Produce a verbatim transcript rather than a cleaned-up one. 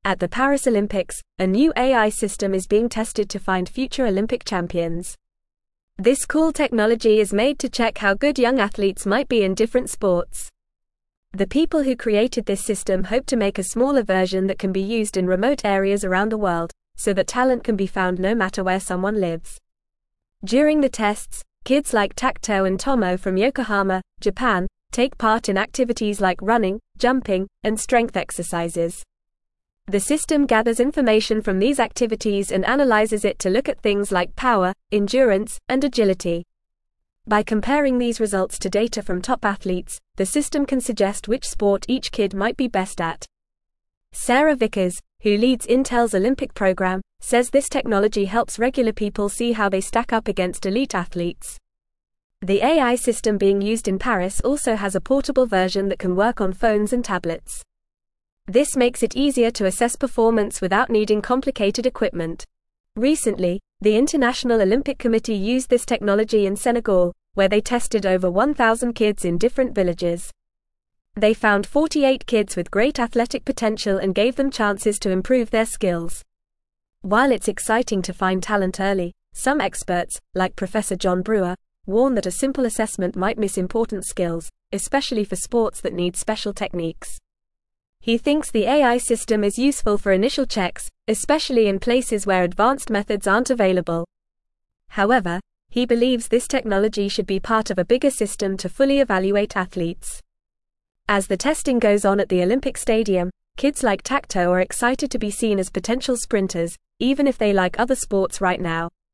At the Paris Olympics, a new A I system is being tested to find future Olympic champions. This cool technology is made to check how good young athletes might be in different sports. The people who created this system hope to make a smaller version that can be used in remote areas around the world, so that talent can be found no matter where someone lives. During the tests, kids like Takuto and Tomo from Yokohama, Japan, take part in activities like running, jumping, and strength exercises. The system gathers information from these activities and analyzes it to look at things like power, endurance, and agility. By comparing these results to data from top athletes, the system can suggest which sport each kid might be best at. Sarah Vickers, who leads Intel's Olympic program, says this technology helps regular people see how they stack up against elite athletes. The A I system being used in Paris also has a portable version that can work on phones and tablets. This makes it easier to assess performance without needing complicated equipment. Recently, the International Olympic Committee used this technology in Senegal, where they tested over one thousand kids in different villages. They found forty-eight kids with great athletic potential and gave them chances to improve their skills. While it's exciting to find talent early, some experts, like Professor John Brewer, warn that a simple assessment might miss important skills, especially for sports that need special techniques. He thinks the A I system is useful for initial checks, especially in places where advanced methods aren't available. However, he believes this technology should be part of a bigger system to fully evaluate athletes. As the testing goes on at the Olympic Stadium, kids like Takuto are excited to be seen as potential sprinters, even if they like other sports right now.